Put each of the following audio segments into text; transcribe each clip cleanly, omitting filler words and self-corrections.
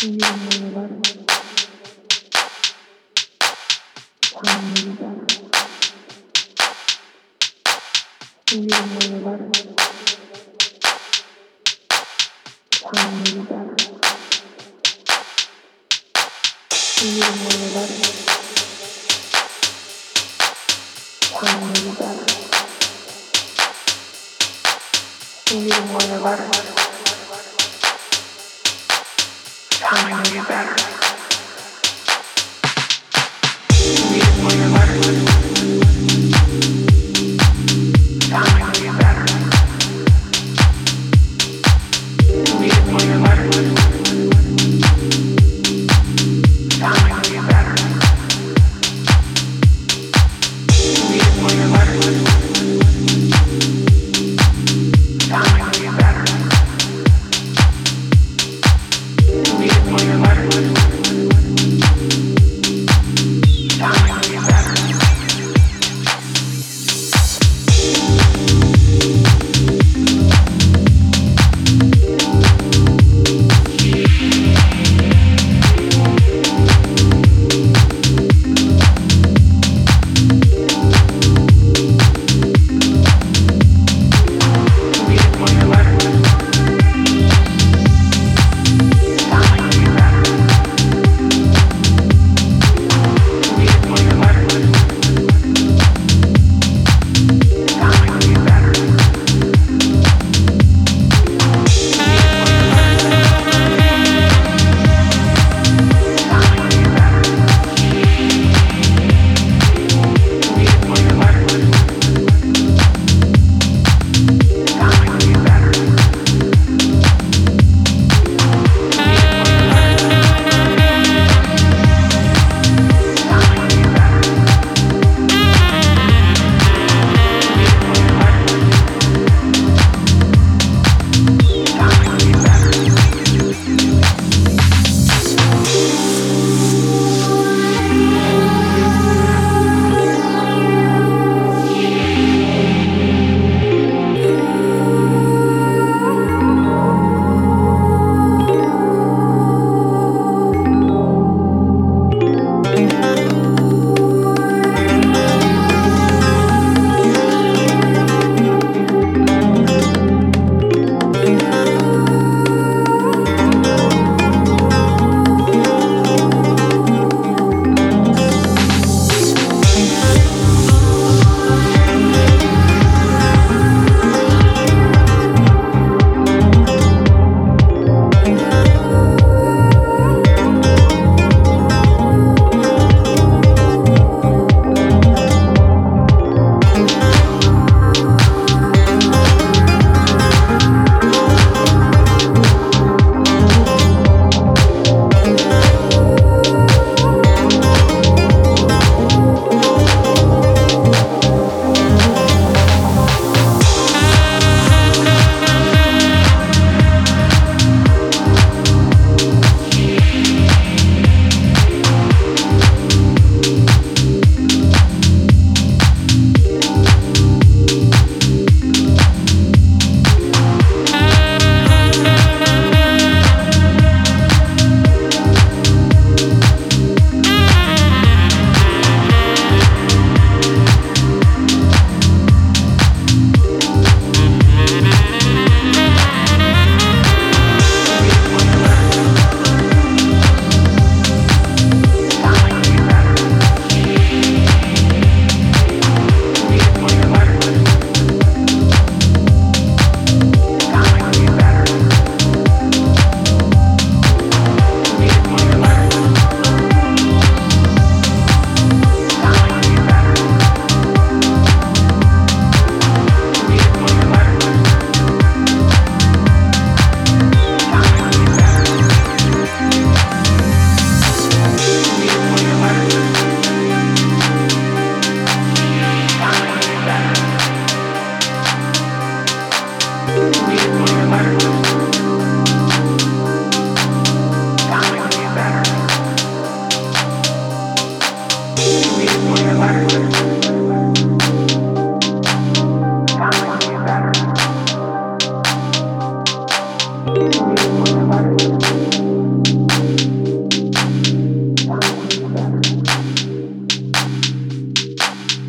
You need more love. Tell me better. You need more love. Tell me better. You need more love. Tell me better. You need more love. Tell me better. You need more love. Tell me better. You need more love. Tell me better. You need more love. Tell me better. You need more love.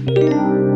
Tell me